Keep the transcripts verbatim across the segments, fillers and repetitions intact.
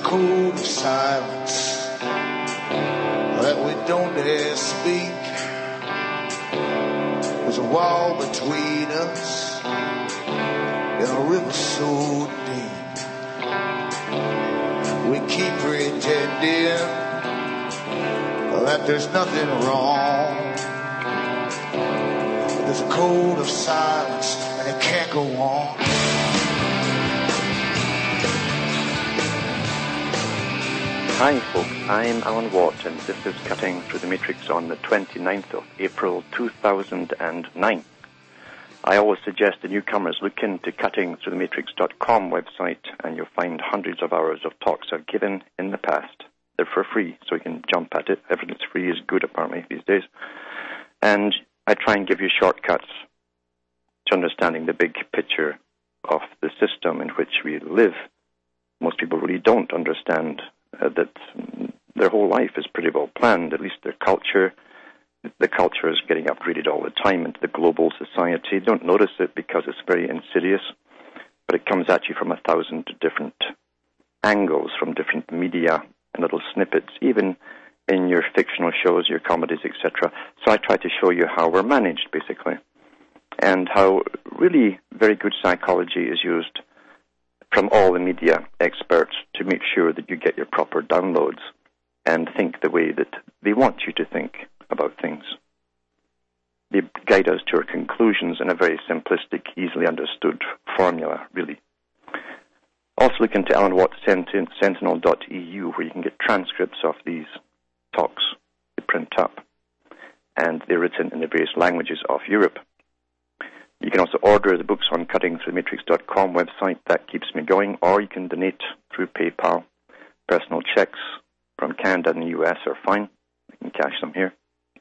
code of silence that we don't dare speak. There's a wall between us and a river so deep. We keep pretending that there's nothing wrong. There's a code of silence and it can't go on. Hi folks, I'm Alan Watt and this is Cutting Through the Matrix on the twenty-ninth of April two thousand nine. I always suggest the newcomers look into cutting through the matrix dot com website and you'll find hundreds of hours of talks I've given in the past. They're for free, so you can jump at it. Everything that's free is good, apparently, these days. And I try and give you shortcuts to understanding the big picture of the system in which we live. Most people really don't understand uh, that their whole life is pretty well planned, at least their culture. The culture is getting upgraded all the time into the global society. They don't notice it because it's very insidious, but it comes at you from a thousand different angles, from different media and little snippets, even in your fictional shows, your comedies, et cetera. So I try to show you how we're managed, basically, and how really very good psychology is used from all the media experts to make sure that you get your proper downloads and think the way that they want you to think about things. They guide us to our conclusions in a very simplistic, easily understood formula, really. Also look into alan watt sentinel dot e u where you can get transcripts of these talks. They print up, and they're written in the various languages of Europe. You can also order the books on cutting through the matrix dot com website. That keeps me going. Or you can donate through PayPal. Personal checks from Canada and the U S are fine. You can cash them here.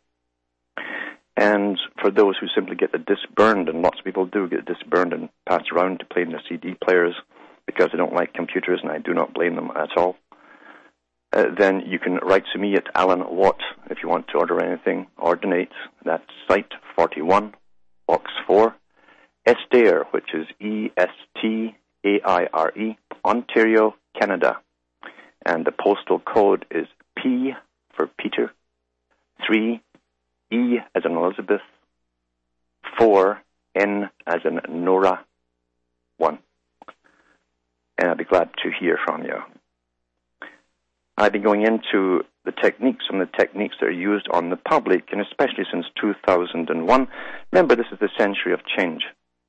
And for those who simply get the disc burned, and lots of people do get the disc burned and passed around to play in their C D players because they don't like computers, and I do not blame them at all, uh, then you can write to me at Alan Watt if you want to order anything or donate. That's Site forty-one, Box four, Estare, which is E S T A I R E, Ontario, Canada. And the postal code is P for Peter, three, E as in Elizabeth, four, N as in Nora, one. And I'd be glad to hear from you. I've been going into the techniques, some of the techniques that are used on the public, and especially since two thousand one. Remember, this is the century of change.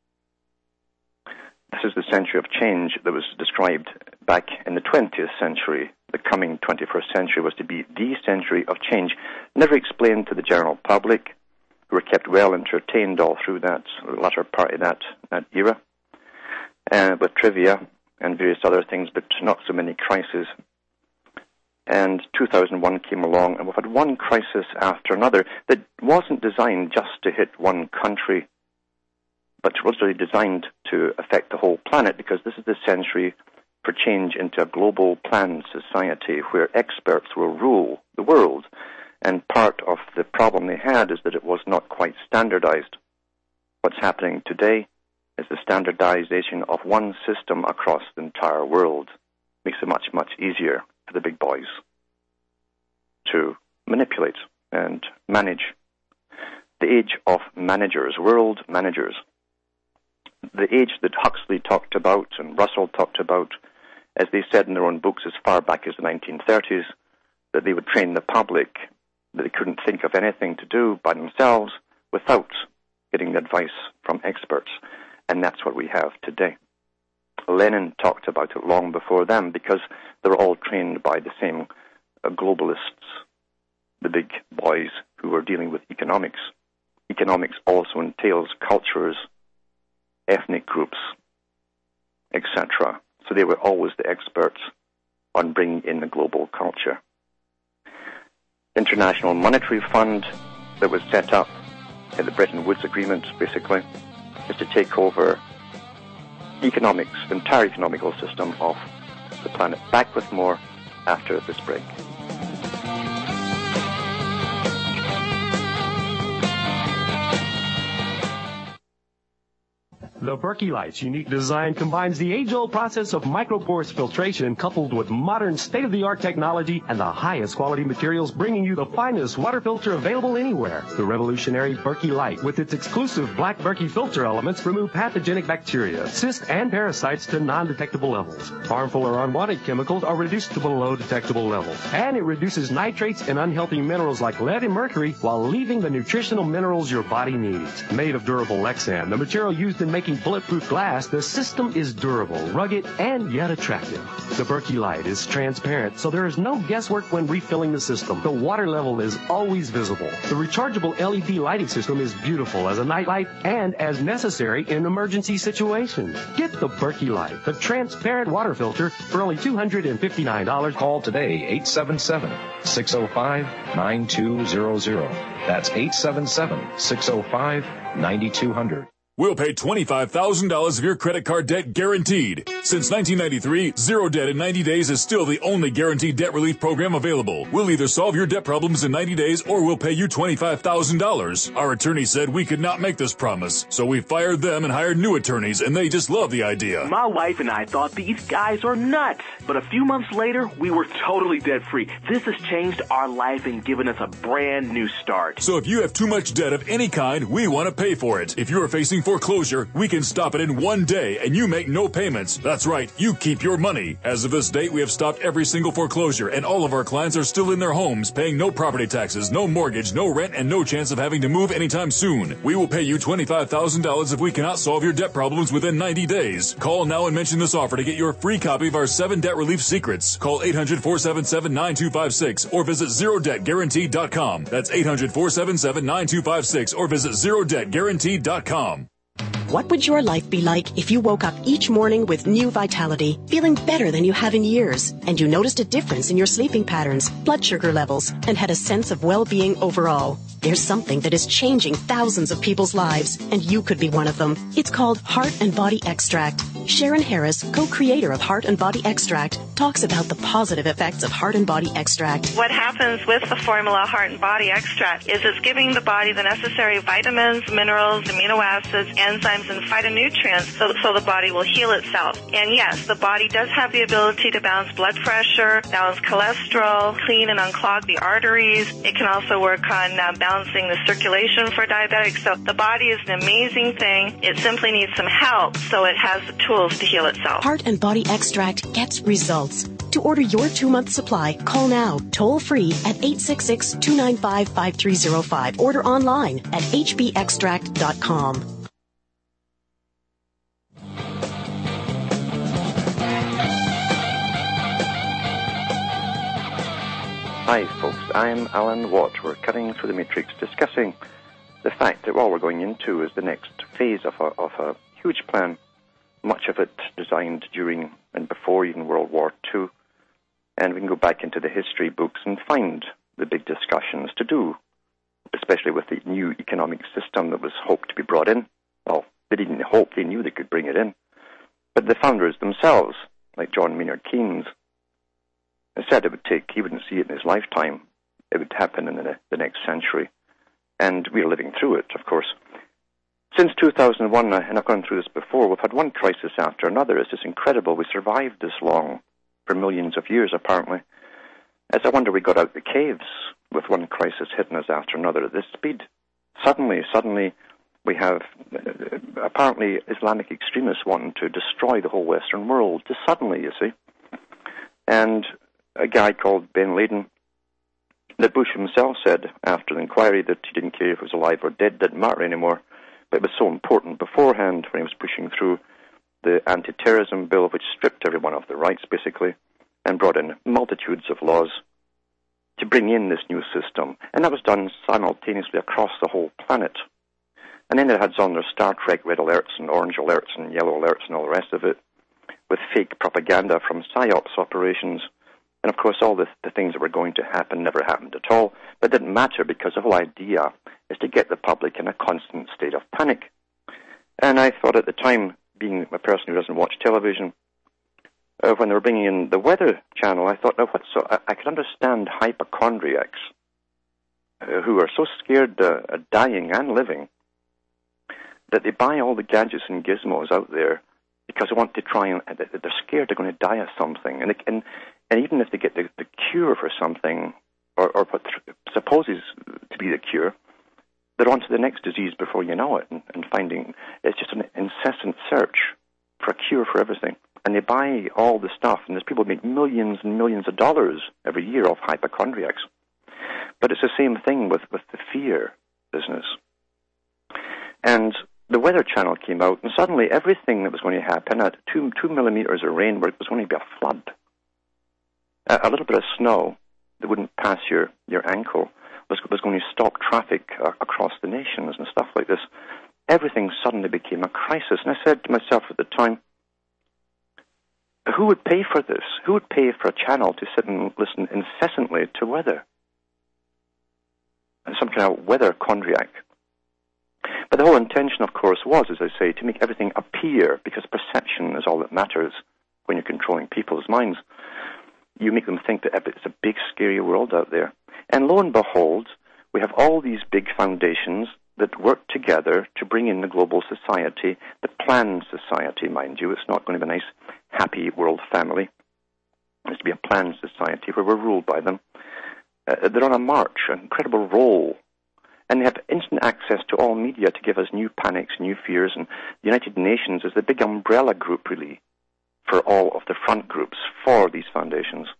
This is the century of change that was described back in the twentieth century. The coming twenty-first century was to be the century of change. Never explained to the general public, who were kept well entertained all through that latter part of that, that era, uh, with trivia and various other things, but not so many crises. And two thousand one came along, and we've had one crisis after another that wasn't designed just to hit one country, but was really designed to affect the whole planet, because this is the century for change into a global planned society where experts will rule the world. And part of the problem they had is that it was not quite standardized. What's happening today is the standardization of one system across the entire world. Makes it much, much easier for the big boys to manipulate and manage. The age of managers, world managers. The age that Huxley talked about and Russell talked about, as they said in their own books as far back as the nineteen thirties, that they would train the public, that they couldn't think of anything to do by themselves without getting advice from experts. And that's what we have today. Lenin talked about it long before them, because they were all trained by the same uh, globalists, the big boys who were dealing with economics. Economics also entails cultures, ethnic groups, et cetera. So they were always the experts on bringing in the global culture. International Monetary Fund that was set up in the Bretton Woods Agreement, basically, is to take over economics, the entire economical system of the planet. Back with more after this break. The Berkey Light's unique design combines the age-old process of microporous filtration coupled with modern state-of-the-art technology and the highest quality materials, bringing you the finest water filter available anywhere. The revolutionary Berkey Light, with its exclusive black Berkey filter elements, remove pathogenic bacteria, cysts, and parasites to non-detectable levels. Harmful or unwanted chemicals are reduced to below detectable levels. And it reduces nitrates and unhealthy minerals like lead and mercury while leaving the nutritional minerals your body needs. Made of durable Lexan, the material used in making bulletproof glass, the system is durable, rugged, and yet attractive. The Berkey Light is transparent, so there is no guesswork when refilling the system. The water level is always visible. The rechargeable L E D lighting system is beautiful as a nightlight and as necessary in emergency situations. Get the Berkey Light, the transparent water filter, for only two hundred fifty-nine dollars. Call today, eight seven seven, six oh five, nine two zero zero. That's eight seven seven, six oh five, nine two zero zero. We'll pay twenty-five thousand dollars of your credit card debt guaranteed. Since nineteen ninety-three, Zero Debt in ninety days is still the only guaranteed debt relief program available. We'll either solve your debt problems in ninety days or we'll pay you twenty-five thousand dollars. Our attorney said we could not make this promise, so we fired them and hired new attorneys, and they just love the idea. My wife and I thought these guys are nuts, but a few months later, we were totally debt-free. This has changed our life and given us a brand new start. So if you have too much debt of any kind, we want to pay for it. If you are facing foreclosure, we can stop it in one day and you make no payments. That's right, you keep your money. As of this date, we have stopped every single foreclosure and all of our clients are still in their homes, paying no property taxes, no mortgage, no rent, and no chance of having to move anytime soon. We will pay you twenty-five thousand dollars if we cannot solve your debt problems within ninety days. Call now and mention this offer to get your free copy of our seven debt relief secrets. Call eight hundred, four seven seven, nine two five six or visit zero debt guaranteed dot com. That's eight hundred, four seven seven, nine two five six or visit zero debt guaranteed dot com. What would your life be like if you woke up each morning with new vitality, feeling better than you have in years, and you noticed a difference in your sleeping patterns, blood sugar levels, and had a sense of well-being overall? There's something that is changing thousands of people's lives, and you could be one of them. It's called Heart and Body Extract. Sharon Harris, co-creator of Heart and Body Extract, talks about the positive effects of Heart and Body Extract. What happens with the formula Heart and Body Extract is it's giving the body the necessary vitamins, minerals, amino acids, enzymes, and phytonutrients so, so the body will heal itself. And yes, the body does have the ability to balance blood pressure, balance cholesterol, clean and unclog the arteries. It can also work on uh, balancing the circulation for diabetics. So the body is an amazing thing. It simply needs some help so it has the tools to heal itself. Heart and Body Extract gets results. To order your two-month supply, call now, toll-free at eight six six, two nine five, five three zero five. Order online at h b extract dot com. Hi folks, I'm Alan Watt. We're cutting through the matrix, discussing the fact that what we're going into is the next phase of a, of a huge plan, much of it designed during and before even World War Two. And we can go back into the history books and find the big discussions to do, especially with the new economic system that was hoped to be brought in. Well, they didn't hope, they knew they could bring it in. But the founders themselves, like John Maynard Keynes, said it would take, he wouldn't see it in his lifetime. It would happen in the, the next century. And we're living through it, of course. Since two thousand one, and I've gone through this before, we've had one crisis after another. It's just incredible. We survived this long for millions of years, apparently. As I wonder we got out the caves with one crisis hitting us after another at this speed. Suddenly, suddenly, we have uh, apparently Islamic extremists wanting to destroy the whole Western world. Just suddenly, you see. And a guy called Ben Laden, that Bush himself said after the inquiry that he didn't care if it was alive or dead, didn't matter anymore. But it was so important beforehand when he was pushing through the anti-terrorism bill, which stripped everyone of their rights, basically, and brought in multitudes of laws to bring in this new system. And that was done simultaneously across the whole planet. And then it had on their Star Trek red alerts and orange alerts and yellow alerts and all the rest of it, with fake propaganda from PSYOPs operations. And, of course, all the, the things that were going to happen never happened at all. But it didn't matter because the whole idea is to get the public in a constant state of panic. And I thought at the time, being a person who doesn't watch television, uh, when they were bringing in the Weather Channel, I thought, now what? So I, I could understand hypochondriacs uh, who are so scared uh, of dying and living that they buy all the gadgets and gizmos out there because they want to try and they're scared they're going to die of something, and they, and and even if they get the, the cure for something, or, or what supposes to be the cure, they're on to the next disease before you know it, and, and finding it's just an incessant search for a cure for everything. And they buy all the stuff, and there's people who make millions and millions of dollars every year off hypochondriacs. But it's the same thing with, with the fear business. And the Weather Channel came out, and suddenly everything that was going to happen at two, two millimeters of rain, where it was going to be a flood, a, a little bit of snow that wouldn't pass your, your ankle, was, was going to stop traffic uh, across the nations and stuff like this. Everything suddenly became a crisis. And I said to myself at the time, who would pay for this? Who would pay for a channel to sit and listen incessantly to weather? Some kind of weather chondriac. But the whole intention, of course, was, as I say, to make everything appear, because perception is all that matters when you're controlling people's minds. You make them think that it's a big, scary world out there. And lo and behold, we have all these big foundations that work together to bring in the global society, the planned society, mind you. It's not going to be a nice, happy world family. It's to be a planned society where we're ruled by them. Uh, they're on a march, an incredible roll. And they have instant access to all media to give us new panics, new fears. And the United Nations is the big umbrella group, really, for all of the front groups for these foundations.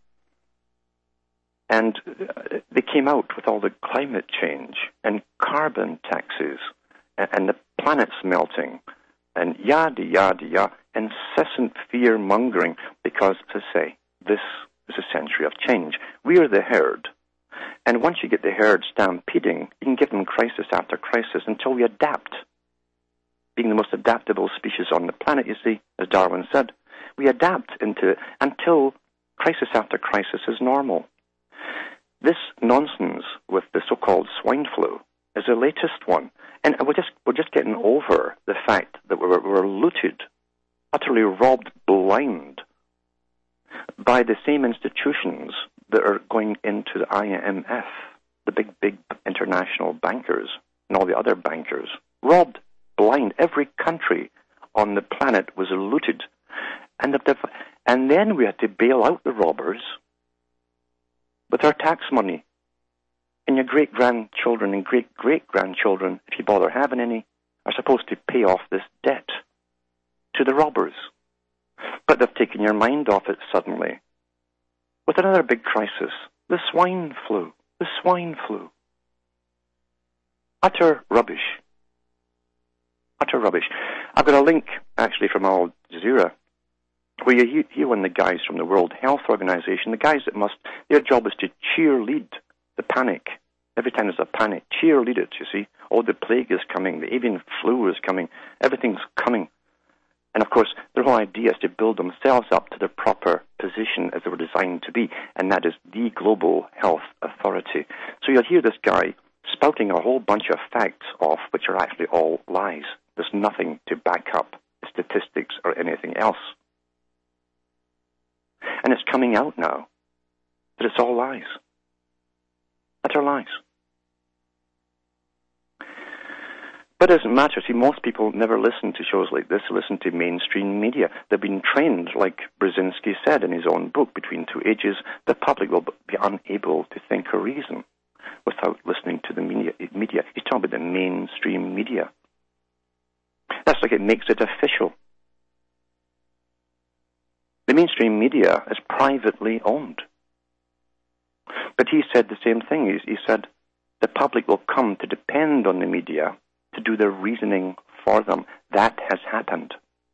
And they came out with all the climate change and carbon taxes and, and the planet's melting and yada, yada, yada, incessant fear-mongering because, as I say, this is a century of change. We are the herd. And once you get the herd stampeding, you can give them crisis after crisis until we adapt. Being the most adaptable species on the planet, you see, as Darwin said, we adapt into it until crisis after crisis is normal. This nonsense with the so-called swine flu is the latest one. And we're just, we're just getting over the fact that we're, we're looted, utterly robbed blind by the same institutions that are going into the I M F, the big, big international bankers and all the other bankers. Robbed blind. Every country on the planet was looted. And, the, and then we had to bail out the robbers with our tax money. And your great-grandchildren and great-great-grandchildren, if you bother having any, are supposed to pay off this debt to the robbers. But they've taken your mind off it suddenly with another big crisis, the swine flu. The swine flu. Utter rubbish. Utter rubbish. I've got a link, actually, from Al Jazeera, where you hear one of the guys from the World Health Organization, the guys that must, their job is to cheerlead the panic. Every time there's a panic, cheerlead it, you see. Oh, the plague is coming, the avian flu is coming, everything's coming. And of course, their whole idea is to build themselves up to the proper position as they were designed to be, and that is the global health authority. So you'll hear this guy spouting a whole bunch of facts off, which are actually all lies. There's nothing to back up statistics or anything else. And it's coming out now that it's all lies. Utter lies. But it doesn't matter. See, most people never listen to shows like this. They listen to mainstream media. They've been trained, like Brzezinski said in his own book, Between Two Ages, the public will be unable to think or reason without listening to the media. media. He's talking about the mainstream media. That's like it makes it official. The mainstream media is privately owned. But he said the same thing. He, he said the public will come to depend on the media to do their reasoning for them. That has happened.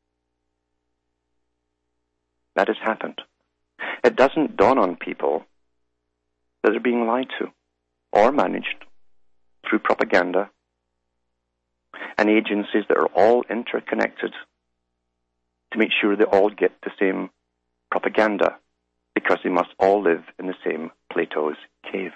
That has happened. It doesn't dawn on people that they're being lied to or managed through propaganda and agencies that are all interconnected to make sure they all get the same propaganda because they must all live in the same Plato's cave.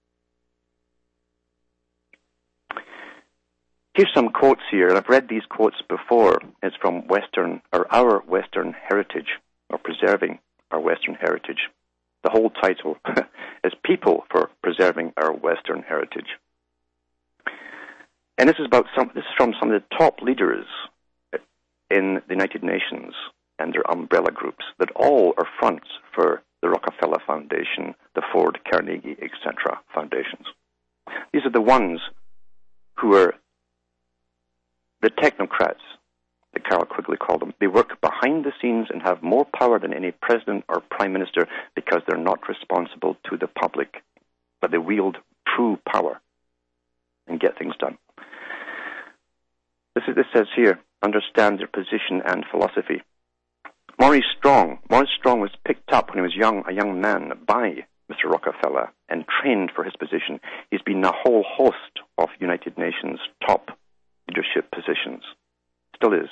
Here's some quotes here, and I've read these quotes before. It's from Western, or Our Western Heritage, or Preserving Our Western Heritage. The whole title is People for Preserving Our Western Heritage. And this is about some. This is from some of the top leaders in the United Nations and their umbrella groups that all are fronts for the Rockefeller Foundation, the Ford, Carnegie, et cetera foundations. These are the ones who are the technocrats, that Carroll Quigley called them. They work behind the scenes and have more power than any president or prime minister because they're not responsible to the public, but they wield true power and get things done. This, is, this says here, understand their position and philosophy. Maurice Strong. Maurice Strong was picked up when he was young, a young man, by Mister Rockefeller and trained for his position. He's been a whole host of United Nations top leadership positions. Still is.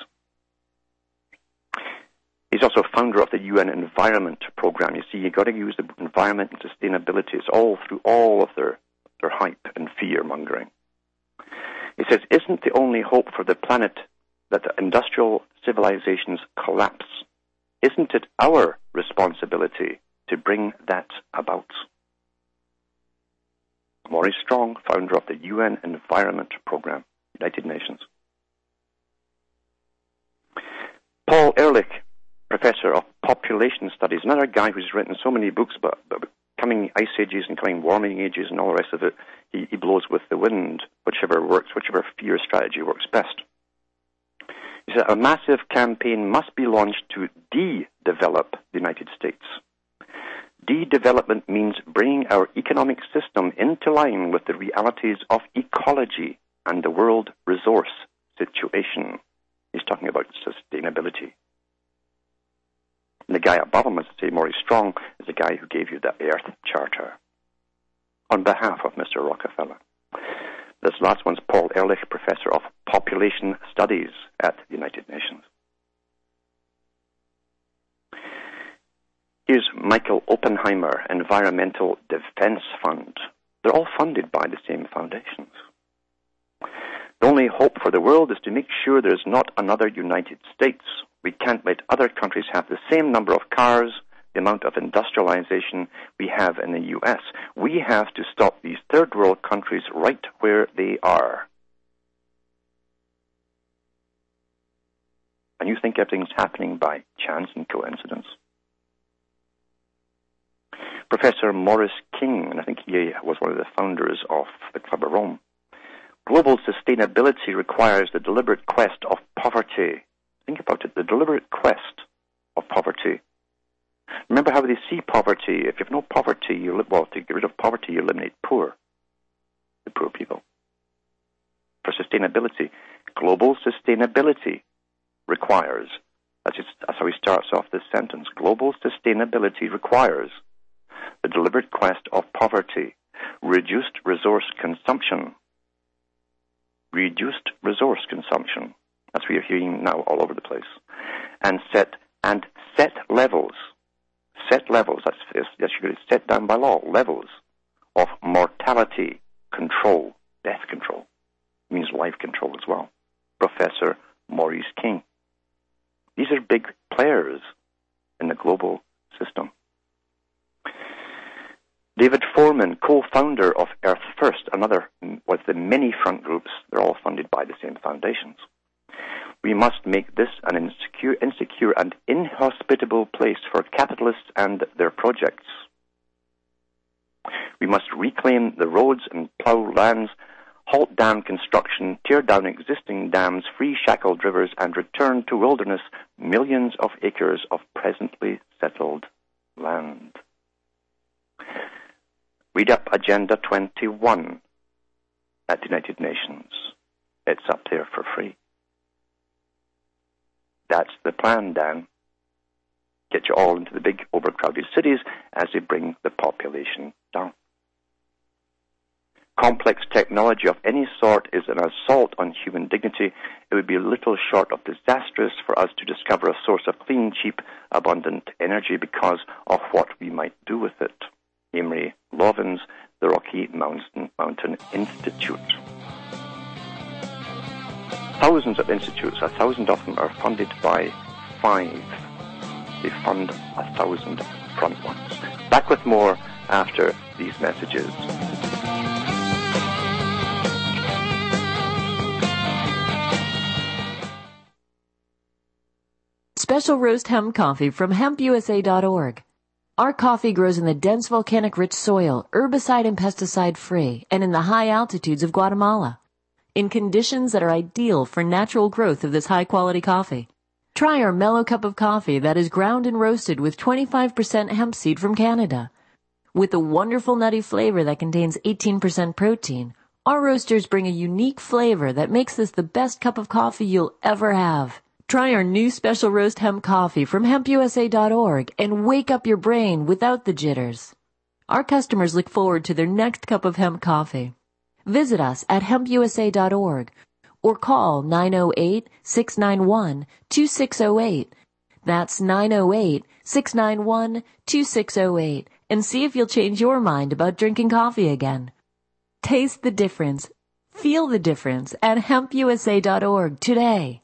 He's also founder of the U N Environment Program. You see, you've got to use the environment and sustainability. It's all through all of their, their hype and fear-mongering. He says, isn't the only hope for the planet that the industrial civilizations collapse? Isn't it our responsibility to bring that about? Maurice Strong, founder of the U N Environment Program, United Nations. Paul Ehrlich, professor of population studies, another guy who's written so many books about, about coming ice ages and coming warming ages and all the rest of it. He, he blows with the wind, whichever works, whichever fear strategy works best. He said a massive campaign must be launched to de-develop the United States. De-development means bringing our economic system into line with the realities of ecology and the world resource situation. He's talking about sustainability. And the guy above him, as I say, Maurice Strong, is the guy who gave you the Earth Charter on behalf of Mister Rockefeller. This last one's Paul Ehrlich, professor of population studies at the United Nations. Here's Michael Oppenheimer, Environmental Defense Fund. They're all funded by the same foundations. The only hope for the world is to make sure there's not another United States. We can't let other countries have the same number of cars, the amount of industrialization we have in the U S. We have to stop these third world countries right where they are. And you think everything's happening by chance and coincidence? Professor Maurice King, and I think he was one of the founders of the Club of Rome. Global sustainability requires the deliberate quest of poverty. Think about it, the deliberate quest of poverty. Remember how they see poverty. If you have no poverty, you li- well, to get rid of poverty, you eliminate poor, the poor people. For sustainability, global sustainability requires, that's, just, that's how he starts off this sentence, global sustainability requires the deliberate quest of poverty, reduced resource consumption, reduced resource consumption, that's what you're hearing now all over the place, and set and set levels, set levels, that's, yes, you're going to set down by law, levels of mortality control, death control, it means life control as well. Professor Maurice King. These are big players in the global system. David Foreman, co-founder of Earth First, another was the many front groups. They're all funded by the same foundations. We must make this an insecure, insecure and inhospitable place for capitalists and their projects. We must reclaim the roads and plough lands, halt dam construction, tear down existing dams, free shackled rivers, and return to wilderness millions of acres of presently settled land. Read up Agenda twenty-one at the United Nations. It's up there for free. That's the plan, Dan. Get you all into the big overcrowded cities as they bring the population down. Complex technology of any sort is an assault on human dignity. It would be little short of disastrous for us to discover a source of clean, cheap, abundant energy because of what we might do with it. Amory Lovins, the Rocky Mountain, Mountain Institute. Thousands of institutes, a thousand of them are funded by five. They fund a thousand front ones. Back with more after these messages. special roast hemp coffee from hemp u s a dot org. Our coffee grows in the dense volcanic-rich soil, herbicide and pesticide-free, and in the high altitudes of Guatemala, in conditions that are ideal for natural growth of this high-quality coffee. Try our mellow cup of coffee that is ground and roasted with twenty-five percent hemp seed from Canada. With a wonderful nutty flavor that contains eighteen percent protein, our roasters bring a unique flavor that makes this the best cup of coffee you'll ever have. Try our new special roast hemp coffee from hemp u s a dot org and wake up your brain without the jitters. Our customers look forward to their next cup of hemp coffee. Visit us at hemp u s a dot org or call nine oh eight, six nine one, two six oh eight. That's nine oh eight, six nine one, two six oh eight and see if you'll change your mind about drinking coffee again. Taste the difference. Feel the difference at hemp u s a dot org today.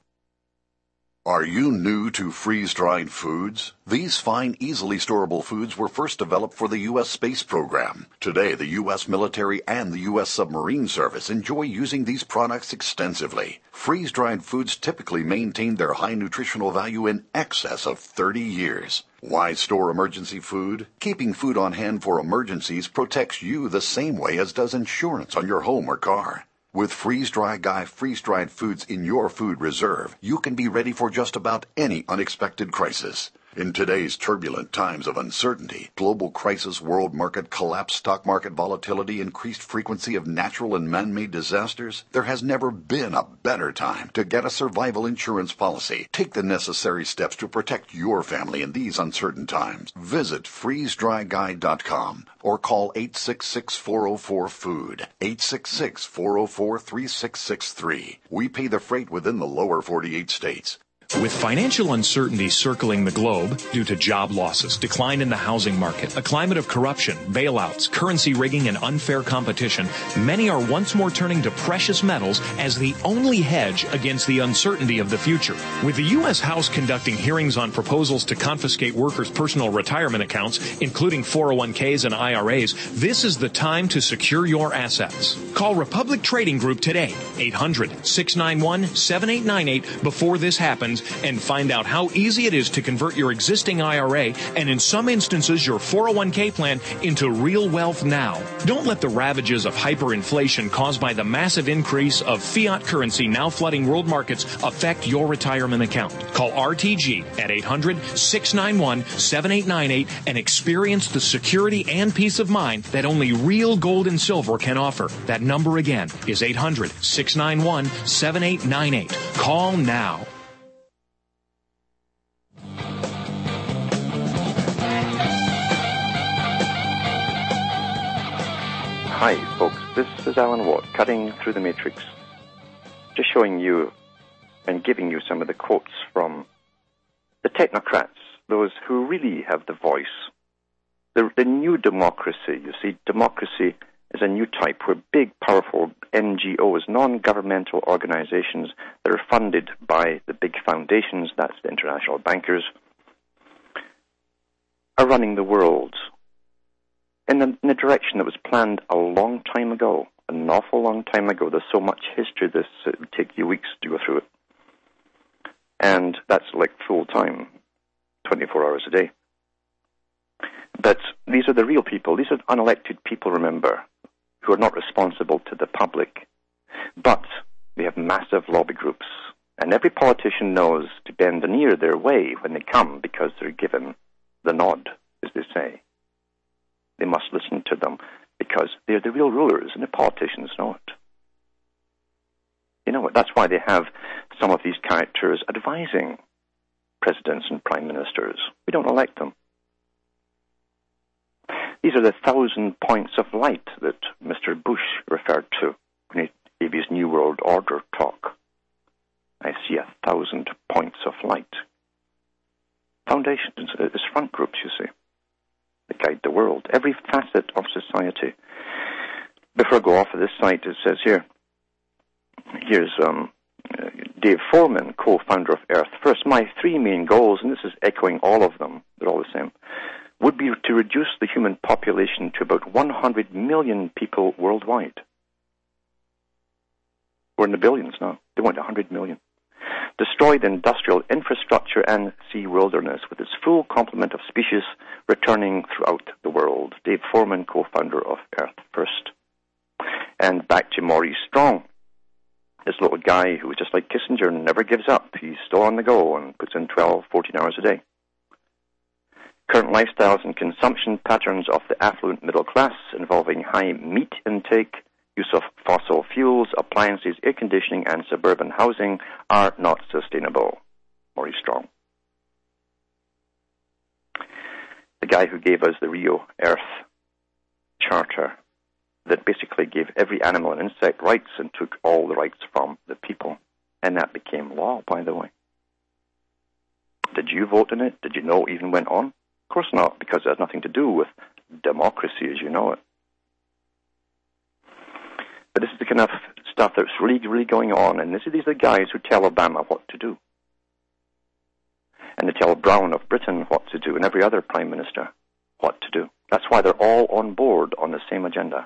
Are you new to freeze-dried foods? These fine, easily storable foods were first developed for the U S space program. Today, the U S military and the U S submarine service enjoy using these products extensively. Freeze-dried foods typically maintain their high nutritional value in excess of thirty years. Why store emergency food? Keeping food on hand for emergencies protects you the same way as does insurance on your home or car. With Freeze-Dry Guy freeze-dried foods in your food reserve, you can be ready for just about any unexpected crisis. In today's turbulent times of uncertainty, global crisis, world market collapse, stock market volatility, increased frequency of natural and man-made disasters, there has never been a better time to get a survival insurance policy. Take the necessary steps to protect your family in these uncertain times. Visit freeze dry guy dot com or call eight six six, four oh four, food, eight six six, four oh four, three six six three. We pay the freight within the lower forty-eight states. With financial uncertainty circling the globe due to job losses, decline in the housing market, a climate of corruption, bailouts, currency rigging, and unfair competition, many are once more turning to precious metals as the only hedge against the uncertainty of the future. With the U S House conducting hearings on proposals to confiscate workers' personal retirement accounts, including four oh one k's and I R A's, this is the time to secure your assets. Call Republic Trading Group today, eight hundred, six nine one, seven eight nine eight, before this happens, and find out how easy it is to convert your existing I R A and in some instances your four oh one k plan into real wealth now. Don't let the ravages of hyperinflation caused by the massive increase of fiat currency now flooding world markets affect your retirement account. Call R T G at eight hundred, six nine one, seven eight nine eight and experience the security and peace of mind that only real gold and silver can offer. That number again is eight hundred, six nine one, seven eight nine eight. Call now. Hi, folks. This is Alan Watt, cutting through the matrix. Just showing you and giving you some of the quotes from the technocrats, those who really have the voice. The, the new democracy, you see, democracy is a new type where big, powerful N G Os, non-governmental organizations that are funded by the big foundations, that's the international bankers, are running the world in the, in a direction that was planned a long time ago, an awful long time ago. There's so much history this, it would take you weeks to go through it. And that's like full time, twenty-four hours a day. But these are the real people. These are unelected people, remember, who are not responsible to the public. But they have massive lobby groups. And every politician knows to bend an ear their way when they come because they're given the nod, as they say. They must listen to them because they're the real rulers and the politicians know it. You know what? That's why they have some of these characters advising presidents and prime ministers. We don't elect them. These are the thousand points of light that Mister Bush referred to when he gave his New World Order talk. I see a thousand points of light. Foundations is front groups, you see, that guide the world, every facet of society. Before I go off of this site, it says here, here's um, Dave Foreman, co-founder of Earth First. My three main goals, and this is echoing all of them, they're all the same, would be to reduce the human population to about one hundred million people worldwide. We're in the billions now. They want one hundred million. destroy the industrial infrastructure and sea wilderness with its full complement of species returning throughout the world. Dave Foreman, co-founder of Earth First. And back to Maurice Strong, this little guy who is just like Kissinger and never gives up. He's still on the go and puts in twelve, fourteen hours a day. Current lifestyles and consumption patterns of the affluent middle class involving high meat intake, use of fossil fuels, appliances, air conditioning, and suburban housing are not sustainable. Maurice Strong. The guy who gave us the Rio Earth Charter that basically gave every animal and insect rights and took all the rights from the people. And that became law, by the way. Did you vote in it? Did you know it even went on? Of course not, because it has nothing to do with democracy as you know it. But this is the kind of stuff that's really, really going on, and this, these are the guys who tell Obama what to do. And they tell Brown of Britain what to do, and every other prime minister what to do. That's why they're all on board on the same agenda.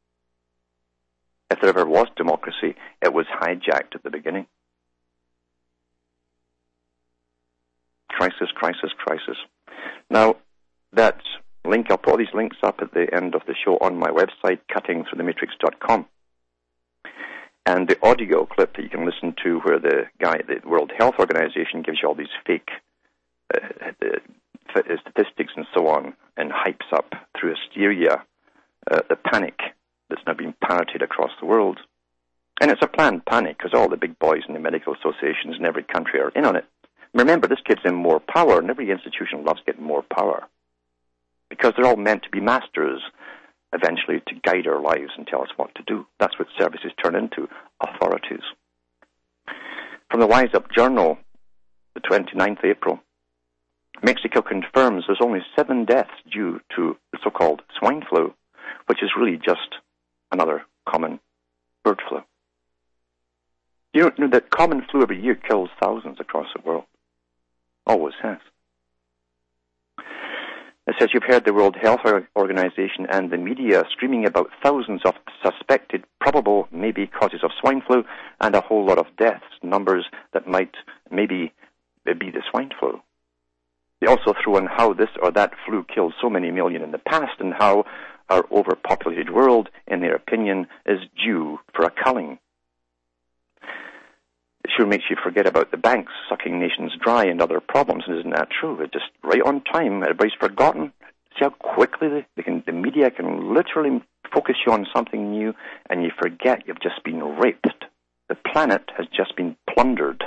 If there ever was democracy, it was hijacked at the beginning. Crisis, crisis, crisis. Now, that link, I'll put all these links up at the end of the show on my website, cutting through the matrix dot com. And the audio clip that you can listen to where the guy at the World Health Organization gives you all these fake uh, uh, statistics and so on, and hypes up through hysteria uh, the panic that's now being parroted across the world. And it's a planned panic because all the big boys in the medical associations in every country are in on it. Remember, this gives them more power, and every institution loves getting more power because they're all meant to be masters eventually to guide our lives and tell us what to do. That's what services turn into, authorities. From the Wise Up Journal, the twenty-ninth of April, Mexico confirms there's only seven deaths due to the so-called swine flu, which is really just another common bird flu. You know that common flu every year kills thousands across the world. Always has. It says you've heard the World Health Organization and the media screaming about thousands of suspected, probable, maybe causes of swine flu and a whole lot of deaths, numbers that might maybe be the swine flu. They also throw in how this or that flu killed so many million in the past and how our overpopulated world, in their opinion, is due for a culling. It sure makes you forget about the banks sucking nations dry and other problems, and isn't that true? It's just right on time. Everybody's forgotten. See how quickly they, they can, the media can literally focus you on something new, and you forget you've just been raped. The planet has just been plundered.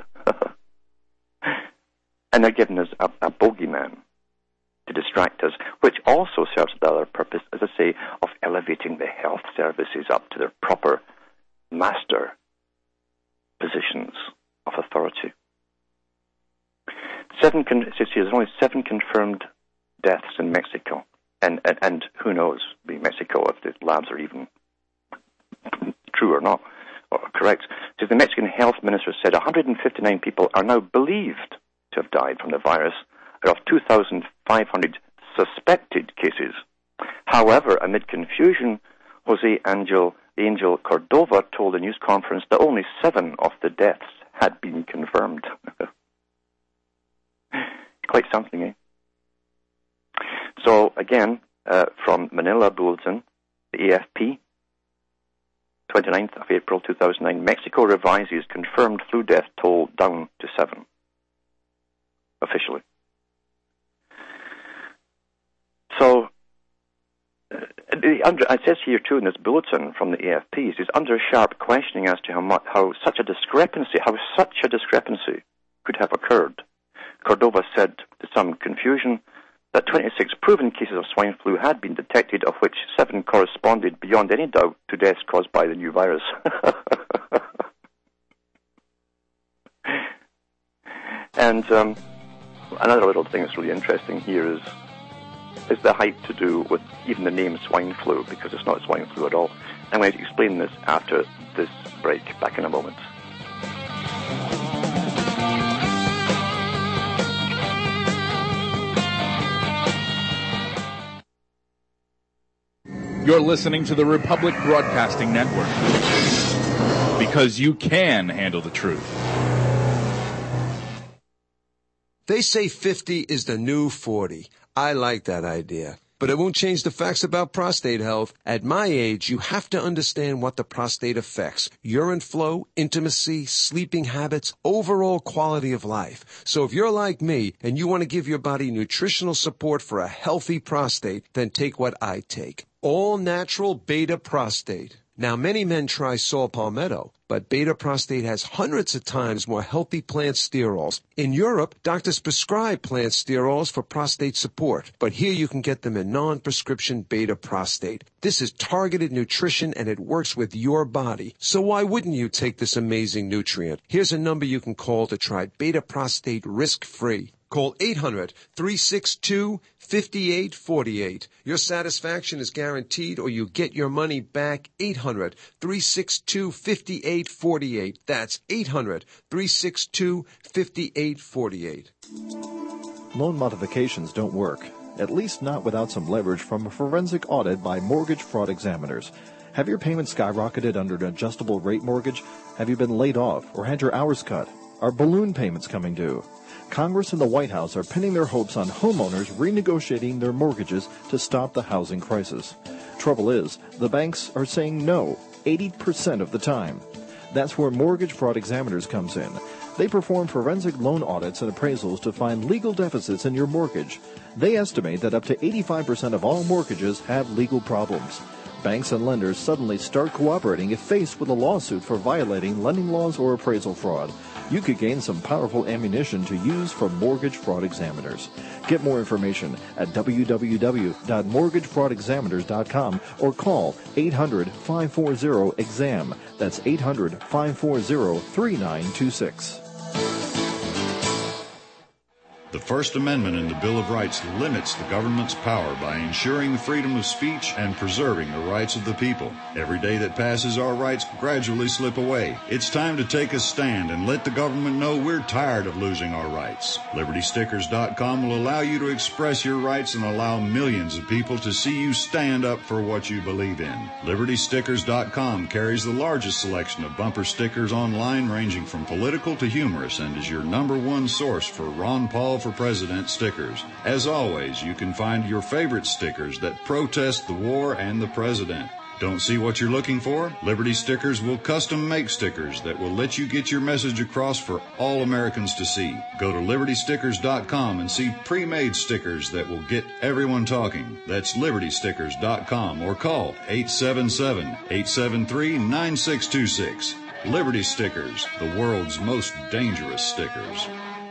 And they're giving us a, a bogeyman to distract us, which also serves the other purpose, as I say, of elevating the health services up to their proper master positions of authority. Seven, con- there's only seven confirmed deaths in Mexico, and, and and who knows, in Mexico, if the labs are even true or not, or correct. So the Mexican health minister said one hundred fifty-nine people are now believed to have died from the virus out of two thousand five hundred suspected cases. However, amid confusion, Jose Angel Angel Cordova told a news conference that only seven of the deaths had been confirmed. Quite something, eh? So, again, uh, from Manila Bulletin, the A F P, twenty-ninth of April two thousand nine, Mexico revises confirmed flu death toll down to seven, officially. So, The under, it says here, too, in this bulletin from the A F P, it is under sharp questioning as to how, much, how such a discrepancy, how such a discrepancy could have occurred. Cordova said, to some confusion, that twenty-six proven cases of swine flu had been detected, of which seven corresponded beyond any doubt to deaths caused by the new virus. And um, another little thing that's really interesting here is is the hype to do with even the name swine flu, because it's not swine flu at all. I'm going to explain this after this break. Back in a moment. You're listening to the Republic Broadcasting Network, because you can handle the truth. They say fifty is the new forty. I like that idea. But it won't change the facts about prostate health. At my age, you have to understand what the prostate affects. Urine flow, intimacy, sleeping habits, overall quality of life. So if you're like me and you want to give your body nutritional support for a healthy prostate, then take what I take. All natural beta prostate. Now, many men try saw palmetto, but beta prostate has hundreds of times more healthy plant sterols. In Europe, doctors prescribe plant sterols for prostate support, but here you can get them in non-prescription beta prostate. This is targeted nutrition and it works with your body. So why wouldn't you take this amazing nutrient? Here's a number you can call to try beta prostate risk-free. Call eight hundred, three six two, five eight four eight. Your satisfaction is guaranteed or you get your money back. eight hundred, three six two, five eight four eight. That's eight hundred, three six two, five eight four eight. Loan modifications don't work, at least not without some leverage from a forensic audit by mortgage fraud examiners. Have your payments skyrocketed under an adjustable rate mortgage? Have you been laid off or had your hours cut? Are balloon payments coming due? Congress and the White House are pinning their hopes on homeowners renegotiating their mortgages to stop the housing crisis. Trouble is, the banks are saying no eighty percent of the time. That's where mortgage fraud examiners comes in. They perform forensic loan audits and appraisals to find legal deficits in your mortgage. They estimate that up to eighty-five percent of all mortgages have legal problems. Banks and lenders suddenly start cooperating if faced with a lawsuit for violating lending laws or appraisal fraud. You could gain some powerful ammunition to use for mortgage fraud examiners. Get more information at w w w dot mortgage fraud examiners dot com or call eight hundred, five four zero, E X A M. That's eight hundred, five four zero, three nine two six. The First Amendment in the Bill of Rights limits the government's power by ensuring the freedom of speech and preserving the rights of the people. Every day that passes, our rights gradually slip away. It's time to take a stand and let the government know we're tired of losing our rights. Liberty Stickers dot com will allow you to express your rights and allow millions of people to see you stand up for what you believe in. Liberty Stickers dot com carries the largest selection of bumper stickers online, ranging from political to humorous, and is your number one source for Ron Paul for President stickers. As always, you can find your favorite stickers that protest the war and the president. Don't see what you're looking for? Liberty Stickers will custom make stickers that will let you get your message across for all Americans to see. Go to Liberty Stickers dot com and see pre-made stickers that will get everyone talking. That's Liberty Stickers dot com or call eight seven seven, eight seven three, nine six two six. Liberty Stickers, the world's most dangerous stickers.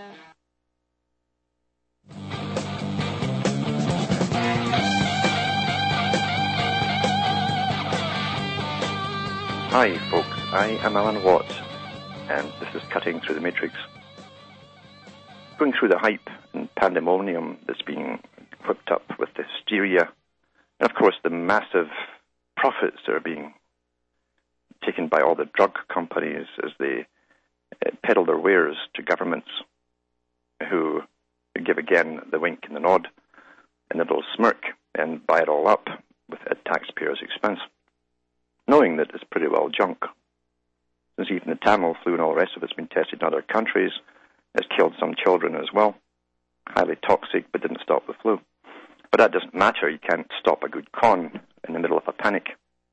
Hi folks, I am Alan Watt, and this is Cutting Through the Matrix. Going through the hype and pandemonium that's being whipped up with the hysteria, and of course the massive profits that are being taken by all the drug companies as they uh, peddle their wares to governments who give again the wink and the nod and the little smirk and buy it all up with a taxpayer's expense, knowing that it's pretty well junk. Since even the Tamil flu and all the rest of it's been tested in other countries, it's killed some children as well. Highly toxic, but didn't stop the flu. But that doesn't matter. You can't stop a good con in the middle of a panic.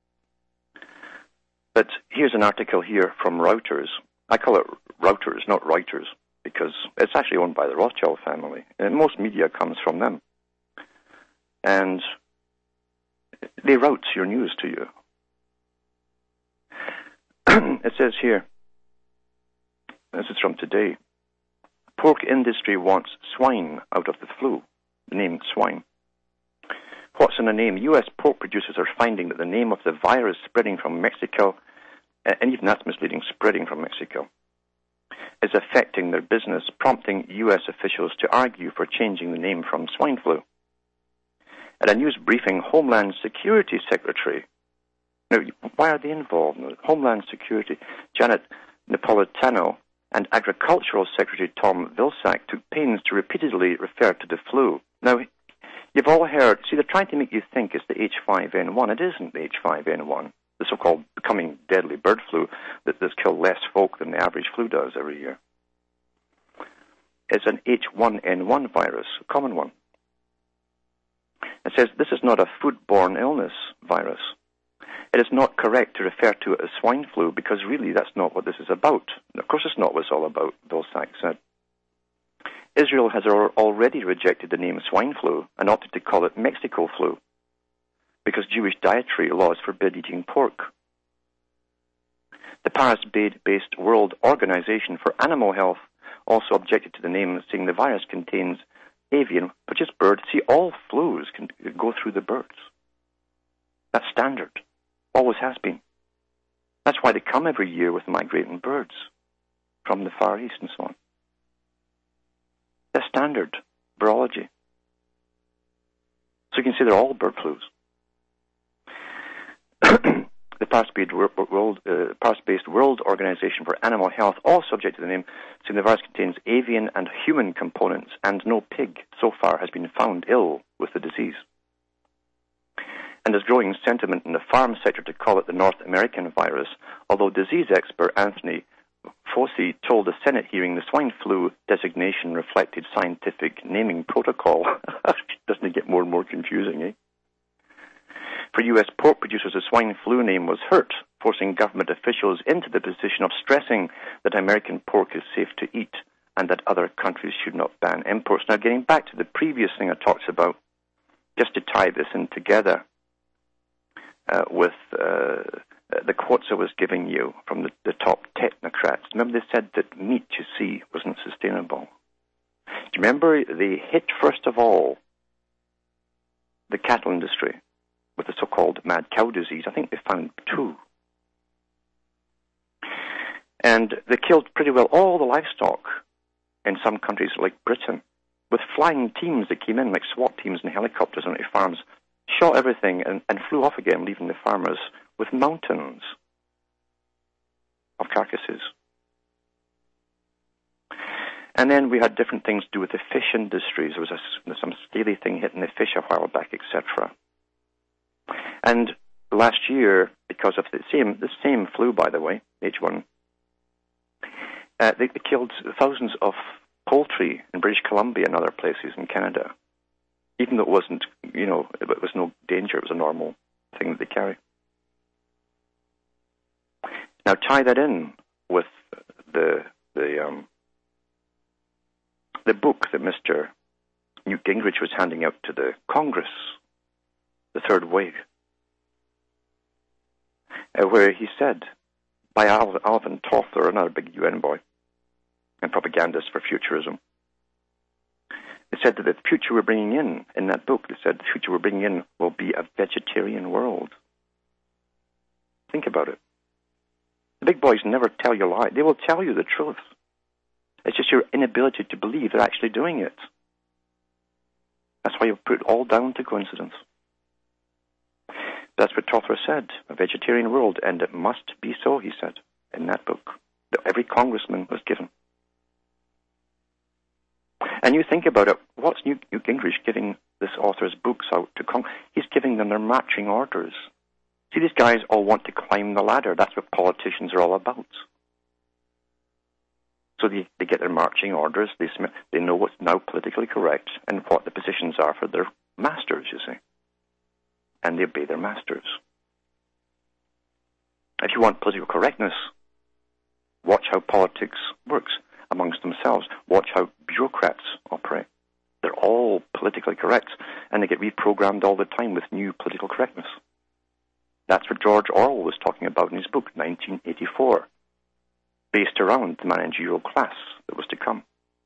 But here's an article here from Reuters. I call it Reuters, not Reuters, because it's actually owned by the Rothschild family, and most media comes from them. And they route your news to you. It says here, this is from today, pork industry wants swine out of the flu. The name swine. What's in a name? U S pork producers are finding that the name of the virus spreading from Mexico, and even that's misleading, spreading from Mexico, is affecting their business, prompting U S officials to argue for changing the name from swine flu. At a news briefing, Homeland Security Secretary, now, why are they involved? Homeland Security, Janet Napolitano, and Agricultural Secretary Tom Vilsack took pains to repeatedly refer to the flu. Now, you've all heard, see, they're trying to make you think it's the H five N one. It isn't the H five N one, the so-called becoming deadly bird flu that does kill less folk than the average flu does every year. is an H one N one virus, a common one. It says this is not a foodborne illness virus. It is not correct to refer to it as swine flu because really that's not what this is about. Of course it's not what it's all about, Vilsack said. Israel has already rejected the name swine flu and opted to call it Mexico flu because Jewish dietary laws forbid eating pork. The Paris-based World Organization for Animal Health also objected to the name, saying the virus contains avian, which is bird. See, all flus can go through the birds. That's standard. Always has been. That's why they come every year with migrating birds from the Far East and so on. That's standard virology. So you can see they're all bird flus. The Paris-based World, uh, Paris-based World Organization for Animal Health also objected to the name, saying the virus contains avian and human components, and no pig so far has been found ill with the disease. And there's growing sentiment in the farm sector to call it the North American virus, although disease expert Anthony Fauci told a Senate hearing the swine flu designation reflected scientific naming protocol. Doesn't it get more and more confusing, eh? For U S pork producers, the swine flu name was hurt, forcing government officials into the position of stressing that American pork is safe to eat and that other countries should not ban imports. Now, getting back to the previous thing I talked about, just to tie this in together uh, with uh, the quotes I was giving you from the, the top technocrats. Remember they said that meat, you see, wasn't sustainable. Do you remember they hit, first of all, the cattle industry with the so-called mad cow disease? I think they found two. And they killed pretty well all the livestock in some countries like Britain, with flying teams that came in, like SWAT teams and helicopters onto farms, shot everything and, and flew off again, leaving the farmers with mountains of carcasses. And then we had different things to do with the fish industries. There was a, some scaly thing hitting the fish a while back, et cetera. And last year, because of the same the same flu, by the way, H one, uh, they, they killed thousands of poultry in British Columbia and other places in Canada, even though it wasn't, you know, it was no danger. It was a normal thing that they carry. Now tie that in with the the um, the book that Mister Newt Gingrich was handing out to the Congress, the Third Wave, uh, where he said, by Al- Alvin Toffler, another big U N boy and propagandist for futurism, they said that the future we're bringing in, in that book, they said the future we're bringing in will be a vegetarian world. Think about it. The big boys never tell you a lie. They will tell you the truth. It's just your inability to believe they're actually doing it. That's why you put it all down to coincidence. That's what Toffler said, a vegetarian world, and it must be so, he said, in that book, that every congressman was given. And you think about it, what's Newt Gingrich giving this author's books out to Congress? He's giving them their marching orders. See, these guys all want to climb the ladder. That's what politicians are all about. So they, they get their marching orders. They, they know what's now politically correct and what the positions are for their masters, you see. And they obey their masters. If you want political correctness, watch how politics works amongst themselves. Watch how bureaucrats operate. They're all politically correct, and they get reprogrammed all the time with new political correctness. That's what George Orwell was talking about in his book, nineteen eighty-four, based around the managerial class that was to come.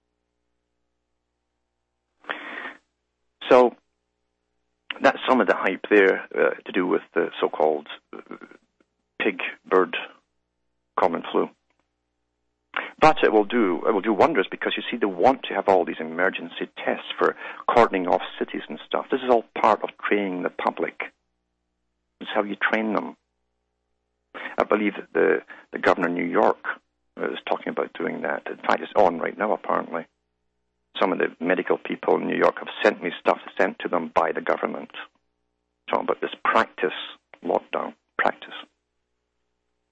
So that's some of the hype there uh, to do with the so-called uh, pig, bird, common flu. But it will do it will do wonders because, you see, they want to have all these emergency tests for cordoning off cities and stuff. This is all part of training the public. It's how you train them. I believe that the, the governor of New York is talking about doing that. In fact, it's on right now, apparently. Some of the medical people in New York have sent me stuff sent to them by the government. Talking about this practice lockdown. Practice.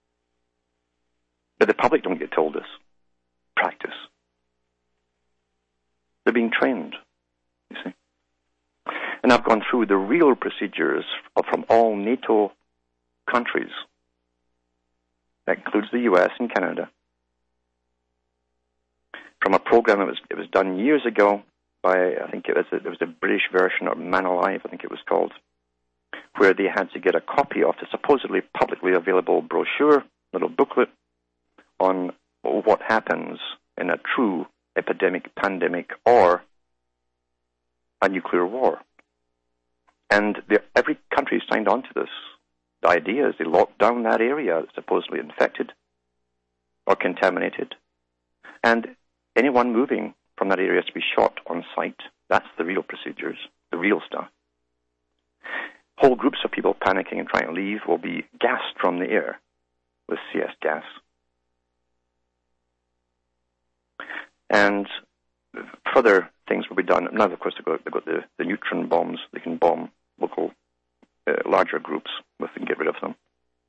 But the public don't get told this. Practice. They're being trained, you see. And I've gone through the real procedures from all NATO countries. That includes the U S and Canada. From a program that was it was done years ago by, I think it was a, it was a British version of Man Alive, I think it was called, where they had to get a copy of the supposedly publicly available brochure, little booklet, on what happens in a true epidemic, pandemic, or a nuclear war. And the, every country signed on to this. The idea is they lock down that area that's supposedly infected or contaminated. And anyone moving from that area is to be shot on sight. That's the real procedures, the real stuff. Whole groups of people panicking and trying to leave will be gassed from the air with C S gas. And further things will be done. Now, of course, they've got, they've got the, the neutron bombs. They can bomb local, uh, larger groups with and get rid of them.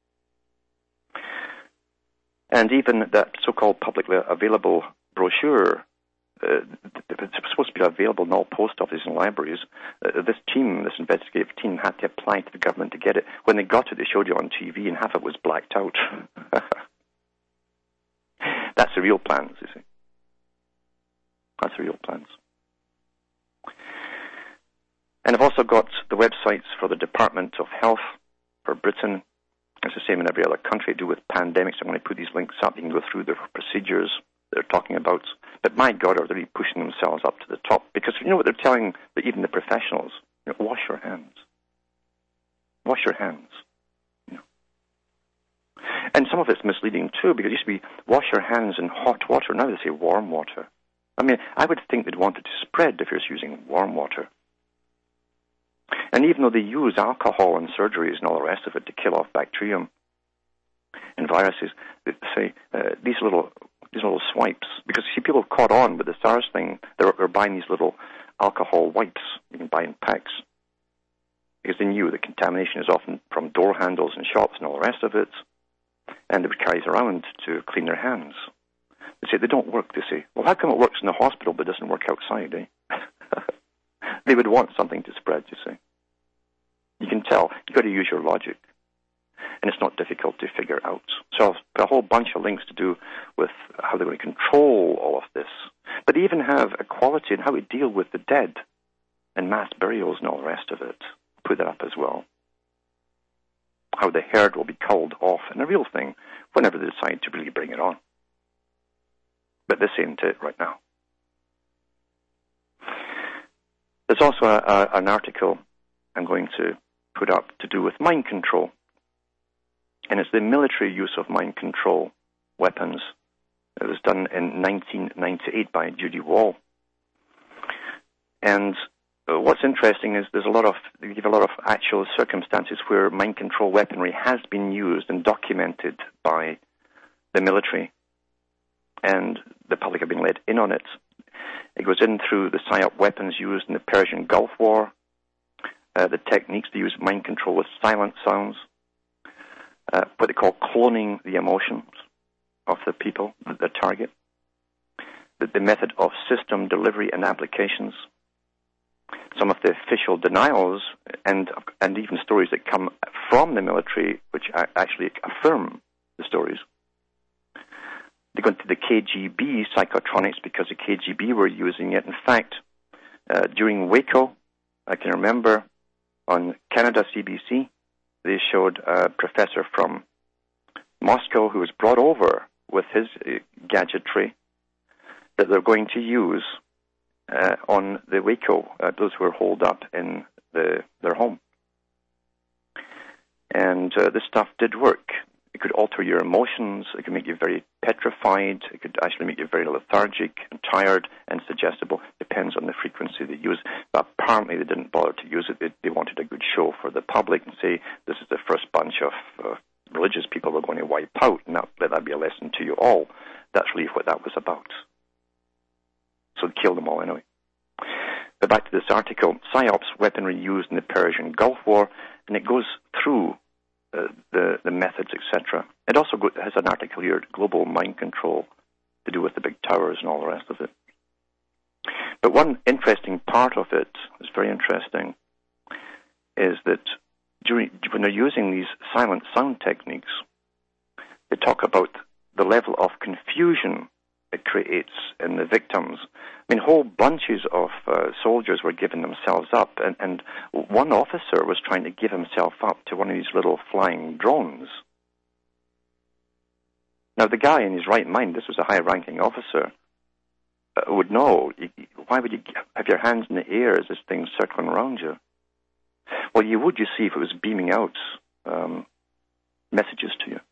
And even that so-called publicly available brochure, uh, it's supposed to be available in all post offices and libraries. Uh, this team, this investigative team, had to apply to the government to get it. When they got it, they showed you on T V, and half of it was blacked out. That's the real plans, you see. That's the real plans. And I've also got the websites for the Department of Health for Britain. It's the same in every other country. To do with pandemics. I'm going to put these links up. You can go through the procedures they're talking about. But my God, are they really pushing themselves up to the top? Because you know what they're telling even the professionals? You know, wash your hands. Wash your hands. You know. And some of it's misleading too, because it used to be wash your hands in hot water. Now they say warm water. I mean, I would think they'd want it to spread if you're using warm water. And even though they use alcohol in surgeries and all the rest of it to kill off bacterium and viruses, they say uh, these little these little swipes, because see, people caught on with the SARS thing. They're, they're buying these little alcohol wipes you can buy in packs, because they knew the contamination is often from door handles and shops and all the rest of it, and they would carry it around to clean their hands. They say they don't work. They say, well, how come it works in the hospital but doesn't work outside, eh? They would want something to spread, you see. You can tell. You've got to use your logic. And it's not difficult to figure out. So I've got a whole bunch of links to do with how they're going to control all of this. But they even have equality in how we deal with the dead and mass burials and all the rest of it. Put that up as well. How the herd will be culled off, and a real thing, whenever they decide to really bring it on. But this ain't it right now. There's also a, a, an article I'm going to put up to do with mind control. And it's the military use of mind control weapons. It was done in nineteen ninety-eight by Judy Wall. And uh, what's interesting is there's a lot of, they give a lot of actual circumstances where mind control weaponry has been used and documented by the military. And the public have been let in on it. It goes in through the PSYOP weapons used in the Persian Gulf War, uh, the techniques to use mind control with silent sounds, uh, what they call cloning the emotions of the people, the target, the, the method of system delivery and applications, some of the official denials, and and even stories that come from the military which actually affirm the stories. They go into the K G B psychotronics because the K G B were using it. In fact, uh, during Waco, I can remember on Canada C B C, they showed a professor from Moscow who was brought over with his uh, gadgetry that they're going to use uh, on the Waco, uh, those who were holed up in the, their home. And uh, this stuff did work. It could alter your emotions. It could make you very petrified. It could actually make you very lethargic and tired and suggestible. Depends on the frequency they use. But apparently they didn't bother to use it. They, they wanted a good show for the public and say, this is the first bunch of uh, religious people we're going to wipe out. And that, let that be a lesson to you all. That's really what that was about. So they killed them all anyway. But back to this article. PSYOPs weaponry used in the Persian Gulf War. And it goes through Uh, the, the methods, et cetera. It also go, has an article here, global mind control, to do with the big towers and all the rest of it. But one interesting part of it, is very interesting, is that during, when they're using these silent sound techniques, they talk about the level of confusion it creates in the victims. I mean, whole bunches of uh, soldiers were giving themselves up, and, and one officer was trying to give himself up to one of these little flying drones. Now, the guy in his right mind, this was a high-ranking officer, uh, would know, why would you have your hands in the air as this thing's circling around you? Well, you would, you see, if it was beaming out um, messages to you.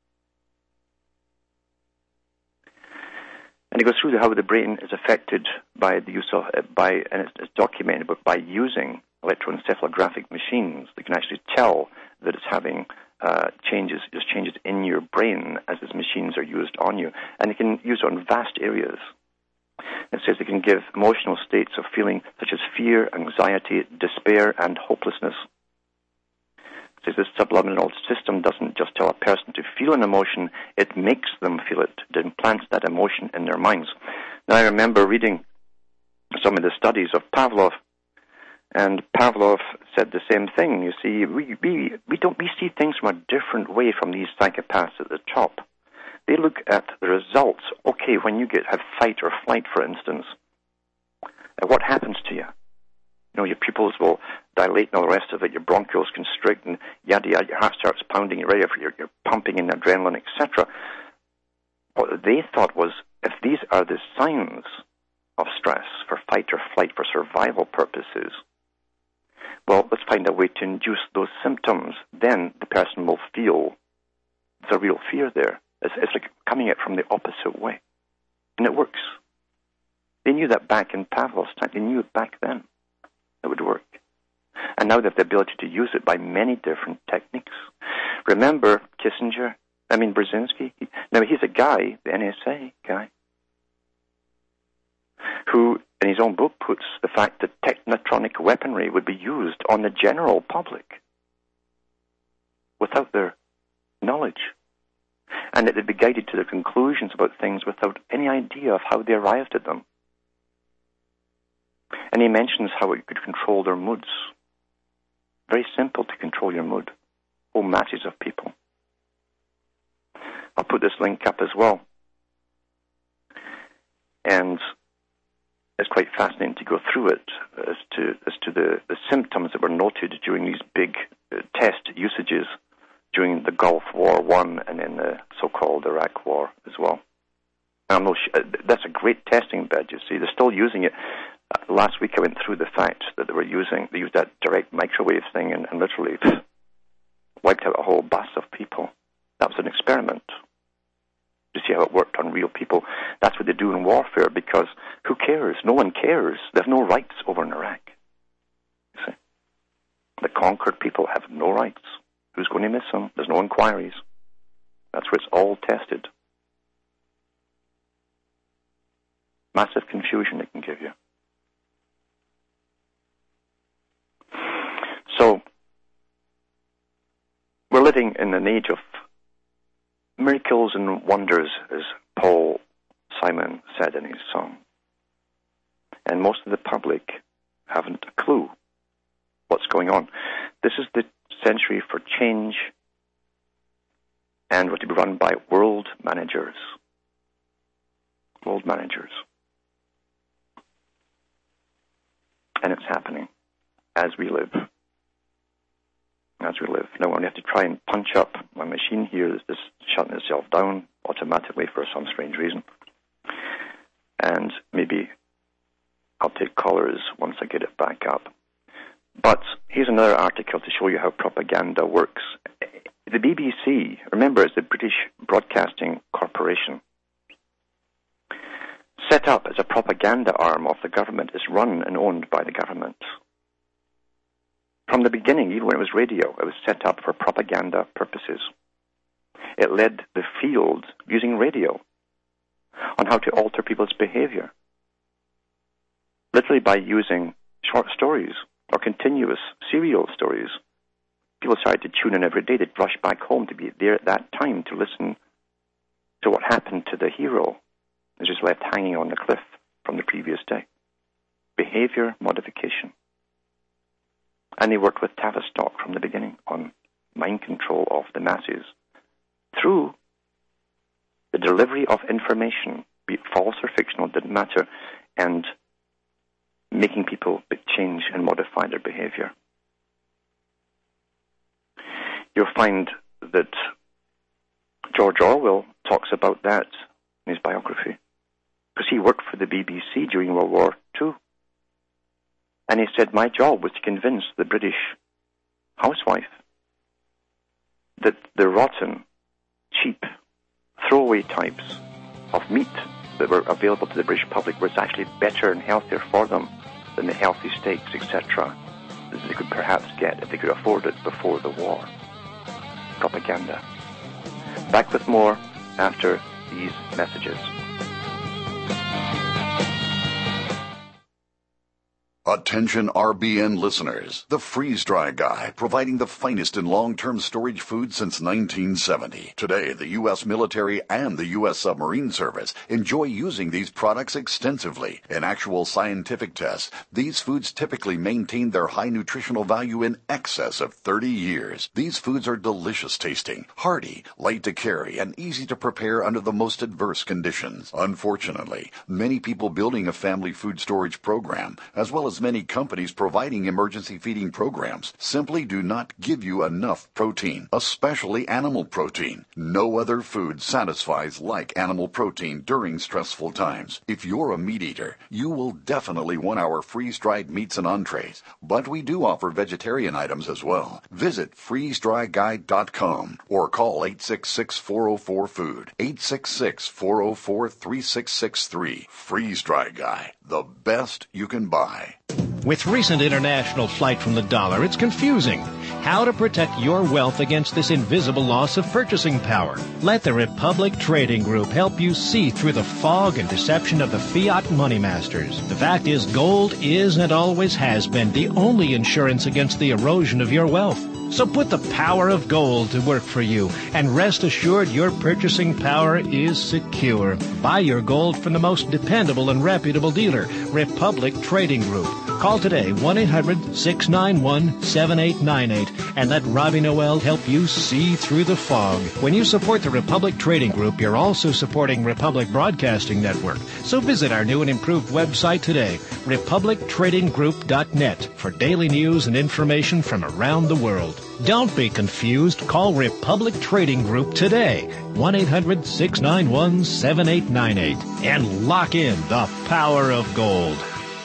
And he goes through how the brain is affected by the use of, uh, by, and it's, it's documented, but by using electroencephalographic machines, they can actually tell that it's having uh, changes, just changes in your brain as these machines are used on you. And they can use it on vast areas. It says they can give emotional states of feeling such as fear, anxiety, despair, and hopelessness. It says this subliminal system doesn't just tell a person to feel an emotion, it makes them feel it. It implants that emotion in their minds. Now, I remember reading some of the studies of Pavlov, and Pavlov said the same thing. You see, we, we, we, don't, we see things from a different way from these psychopaths at the top. They look at the results. Okay, when you get have fight or flight, for instance, uh, what happens to you? You know, your pupils will dilate and all the rest of it. Your bronchioles constrict and yada yada. Your heart starts pounding. You're ready for your, you're pumping in adrenaline, et cetera. What they thought was, if these are the signs of stress for fight or flight for survival purposes, well, let's find a way to induce those symptoms. Then the person will feel there's a real fear there. It's, it's like coming at it from the opposite way. And it works. They knew that back in Pavlov's time. They knew it back then. It would work. And now they have the ability to use it by many different techniques. Remember Kissinger, I mean Brzezinski? He, now he's a guy, the N S A guy, who in his own book puts the fact that technotronic weaponry would be used on the general public without their knowledge. And that they'd be guided to their conclusions about things without any idea of how they arrived at them. And he mentions how it could control their moods. Very simple to control your mood. Whole masses of people. I'll put this link up as well. And it's quite fascinating to go through it as to as to the, the symptoms that were noted during these big uh, test usages during the Gulf War One and then the so-called Iraq War as well. And no sh- that's a great testing bed, you see. They're still using it. Uh, last week I went through the fact that they were using, they used that direct microwave thing and, and literally pff, wiped out a whole bus of people. That was an experiment to see how it worked on real people. That's what they do in warfare, because who cares? No one cares. They have no rights over in Iraq. You see? The conquered people have no rights. Who's going to miss them? There's no inquiries. That's where it's all tested. Massive confusion it can give you. So, we're living in an age of miracles and wonders, as Paul Simon said in his song. And most of the public haven't a clue what's going on. This is the century for change, and we're to be run by world managers. World managers. And it's happening as we live. As we live. Now, when we have to try and punch up, my machine here is just shutting itself down automatically for some strange reason. And maybe I'll take callers once I get it back up. But here's another article to show you how propaganda works. The B B C, remember, it's the British Broadcasting Corporation, set up as a propaganda arm of the government, is run and owned by the government. From the beginning, even when it was radio, it was set up for propaganda purposes. It led the field using radio on how to alter people's behavior, literally by using short stories or continuous serial stories. People started to tune in every day. They'd rush back home to be there at that time to listen to what happened to the hero who was just left hanging on the cliff from the previous day. behavior modification. And he worked with Tavistock from the beginning on mind control of the masses through the delivery of information, be it false or fictional, didn't matter, and making people change and modify their behavior. You'll find that George Orwell talks about that in his biography, because he worked for the B B C during World War Two. And he said, my job was to convince the British housewife that the rotten, cheap, throwaway types of meat that were available to the British public was actually better and healthier for them than the healthy steaks, et cetera, that they could perhaps get if they could afford it before the war. Propaganda. Back with more after these messages. Attention R B N listeners. The Freeze Dry Guy, providing the finest in long-term storage food since nineteen seventy. Today, the U S military and the U S submarine service enjoy using these products extensively. In actual scientific tests, these foods typically maintain their high nutritional value in excess of thirty years. These foods are delicious tasting, hearty, light to carry, and easy to prepare under the most adverse conditions. Unfortunately, many people building a family food storage program, as well as many companies providing emergency feeding programs, simply do not give you enough protein, especially animal protein. No other food satisfies like animal protein during stressful times. If you're a meat eater, you will definitely want our freeze-dried meats and entrees, but we do offer vegetarian items as well. Visit freeze dry guide dot com or call eight six six, four oh four, food, eight six six, four oh four, three six six three. Freeze Dry Guy, the best you can buy. With recent international flight from the dollar, it's confusing. How to protect your wealth against this invisible loss of purchasing power? Let the Republic Trading Group help you see through the fog and deception of the fiat money masters. The fact is, gold is and always has been the only insurance against the erosion of your wealth. So put the power of gold to work for you, and rest assured your purchasing power is secure. Buy your gold from the most dependable and reputable dealer, Republic Trading Group. Call today, one eight hundred, six nine one, seven eight nine eight, and let Robbie Noel help you see through the fog. When you support the Republic Trading Group, you're also supporting Republic Broadcasting Network. So visit our new and improved website today, republic trading group dot net, for daily news and information from around the world. Don't be confused. Call Republic Trading Group today, one eight hundred, six nine one, seven eight nine eight, and lock in the power of gold.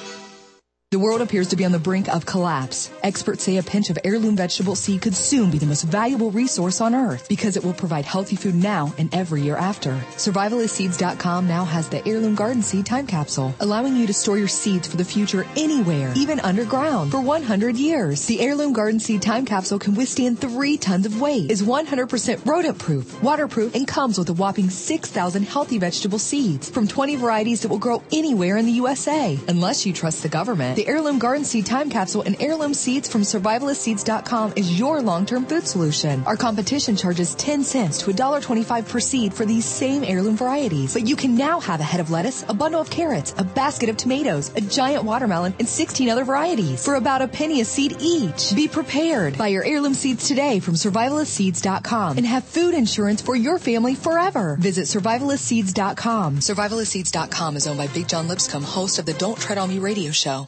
The world appears to be on the brink of collapse. Experts say a pinch of heirloom vegetable seed could soon be the most valuable resource on earth because it will provide healthy food now and every year after. survivalist seeds dot com now has the Heirloom Garden Seed Time Capsule, allowing you to store your seeds for the future anywhere, even underground, for one hundred years. The Heirloom Garden Seed Time Capsule can withstand three tons of weight, is one hundred percent rodent-proof, waterproof, and comes with a whopping six thousand healthy vegetable seeds from twenty varieties that will grow anywhere in the U S A. Unless you trust the government, the Heirloom Garden Seed Time Capsule and heirloom seeds from survivalist seeds dot com is your long-term food solution. Our competition charges ten cents to one dollar twenty-five per seed for these same heirloom varieties. But you can now have a head of lettuce, a bundle of carrots, a basket of tomatoes, a giant watermelon, and sixteen other varieties for about a penny a seed each. Be prepared. Buy your heirloom seeds today from survivalist seeds dot com and have food insurance for your family forever. Visit survivalist seeds dot com. survivalist seeds dot com is owned by Big John Lipscomb, host of the Don't Tread on Me radio show.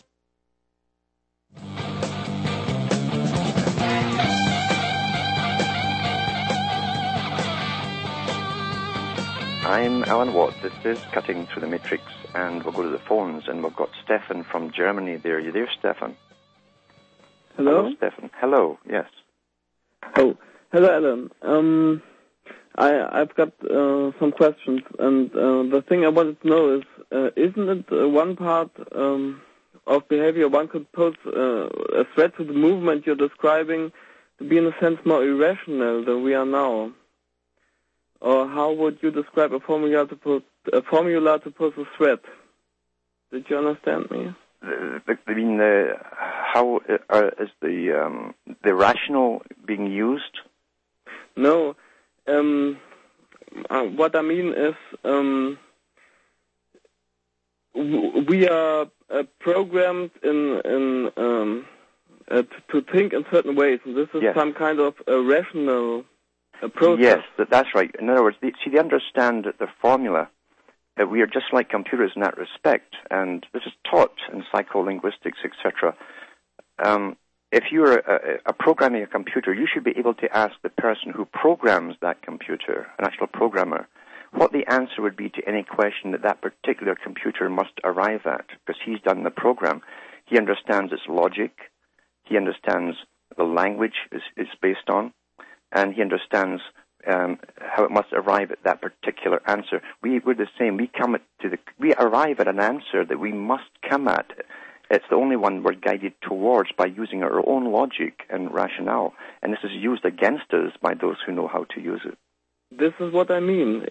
I'm Alan Watt. This is Cutting Through the Matrix, and we'll go to the phones, and we've got Stefan from Germany there. Are you there, Stefan? Hello? Hello, Stefan. Hello, yes. Oh, hello, Alan. Um, I, I've got uh, some questions, and uh, the thing I wanted to know is, uh, isn't it uh, one part um, of behavior one could pose uh, a threat to the movement you're describing to be in a sense more irrational than we are now? Or how would you describe a formula to put a formula to pose a threat? Did you understand me? Uh, I mean, uh, how uh, is the um, the rational being used? No. Um, uh, what I mean is, um, w- we are uh, programmed in in um, uh, to, to think in certain ways, and this is yes. some kind of a rational uh, process. Yes, that, that's right. In other words, they, see, they understand the formula. Uh, we are just like computers in that respect, and this is taught in psycholinguistics, et cetera. Um, if you're a, a programming a computer, you should be able to ask the person who programs that computer, an actual programmer, what the answer would be to any question that that particular computer must arrive at, because he's done the program. He understands its logic, he understands the language it's, it's based on, and he understands um, how it must arrive at that particular answer. We, we're the same. We come at to the, we arrive at an answer that we must come at. It's the only one we're guided towards by using our own logic and rationale, and this is used against us by those who know how to use it. This is what I mean.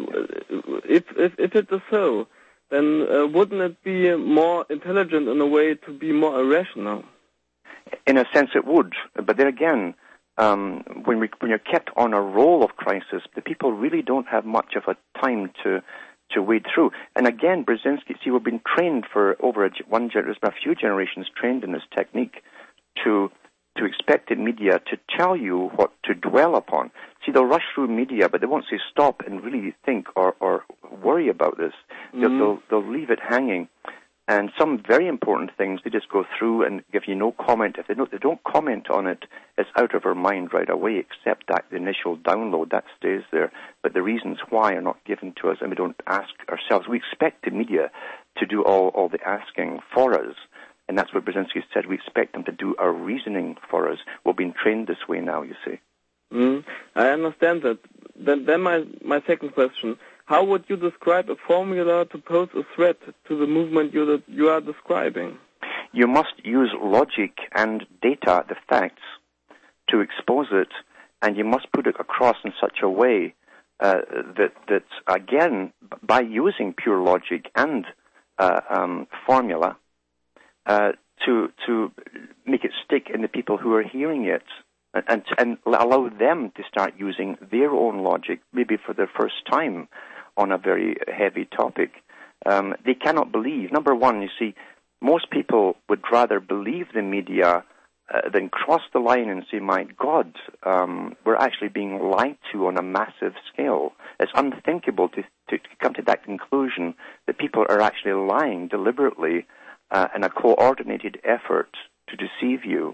If if, if it is so, then uh, wouldn't it be more intelligent in a way to be more irrational? In a sense, it would. But then again, um, when we, when you're kept on a roll of crisis, the people really don't have much of a time to to wade through. And again, Brzezinski, see, we've been trained for over a, one, there's been a few generations trained in this technique to to expect in media to tell you what to dwell upon. See, they'll rush through media, but they won't say stop and really think or, or worry about this. Mm-hmm. They'll, they'll, they'll leave it hanging. And some very important things, they just go through and give you no comment. If they don't, they don't comment on it, it's out of our mind right away, except that the initial download, that stays there. But the reasons why are not given to us, and we don't ask ourselves. We expect the media to do all, all the asking for us. And that's what Brzezinski said. We expect them to do our reasoning for us. We're being trained this way now, you see. Mm, I understand that. Then, then my, my second question. How would you describe a formula to pose a threat to the movement you, you are describing? You must use logic and data, the facts, to expose it, and you must put it across in such a way uh, that, that, again, by using pure logic and uh, um, formula, Uh, to to make it stick in the people who are hearing it, and, and and allow them to start using their own logic, maybe for the first time on a very heavy topic. Um, they cannot believe. Number one, you see, most people would rather believe the media uh, than cross the line and say, my God, um, we're actually being lied to on a massive scale. It's unthinkable to, to come to that conclusion that people are actually lying deliberately Uh, and a coordinated effort to deceive you.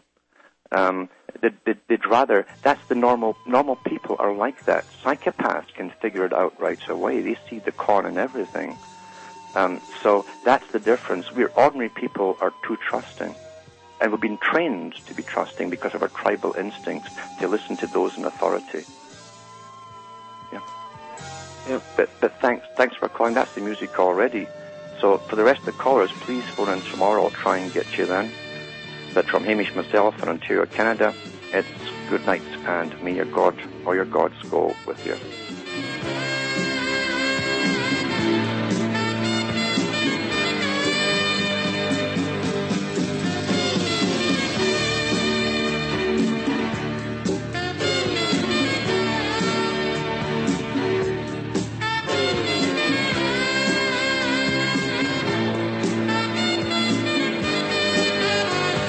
Um, they'd, they'd, they'd rather, that's the normal, normal people are like that. Psychopaths can figure it out right away. They see the con in everything. Um, so that's the difference. We're ordinary people are too trusting. And we've been trained to be trusting because of our tribal instincts to listen to those in authority. Yeah. Yeah. But, but thanks, thanks for calling. That's the music already. So for the rest of the callers, please phone in tomorrow. I'll try and get you then. But from Hamish myself in Ontario, Canada, it's good night, and may your God or your gods go with you.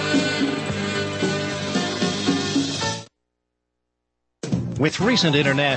With recent international